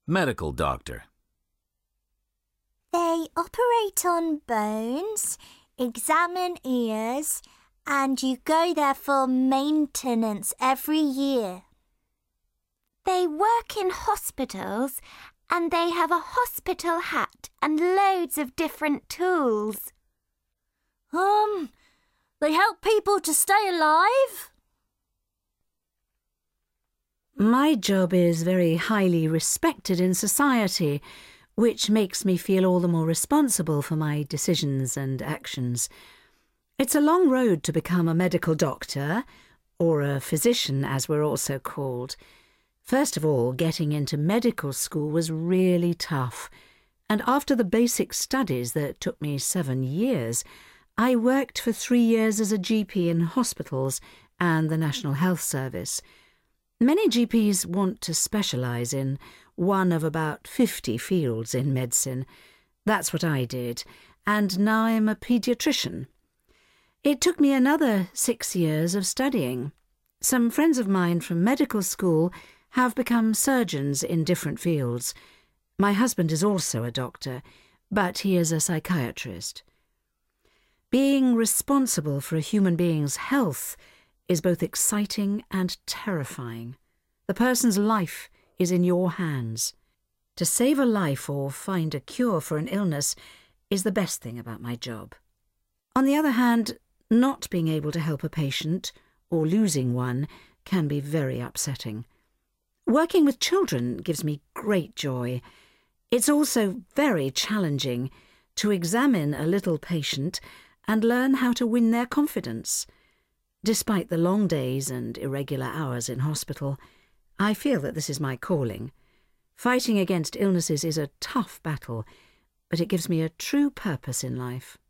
Medical doctor. They operate on bones, examine ears, and you go there for maintenance every year. They work in hospitals and they have a hospital hat and loads of different tools. They help people to stay alive? My job is very highly respected in society, which makes me feel all the more responsible for my decisions and actions. It's a long road to become a medical doctor, or a physician as we're also called. First of all, getting into medical school was really tough, and after the basic studies that took me 7 years, I worked for 3 years as a GP in hospitals and the National Health Service. Many GPs want to specialise in one of about 50 fields in medicine. That's what I did, and now I'm a paediatrician. It took me another 6 years of studying. Some friends of mine from medical school have become surgeons in different fields. My husband is also a doctor, but he is a psychiatrist. Being responsible for a human being's health is both exciting and terrifying. The person's life is in your hands. To save a life or find a cure for an illness is the best thing about my job. On the other hand, not being able to help a patient or losing one can be very upsetting. Working with children gives me great joy. It's also very challenging to examine a little patient and learn how to win their confidence. Despite the long days and irregular hours in hospital, I feel that this is my calling. Fighting against illnesses is a tough battle, but it gives me a true purpose in life.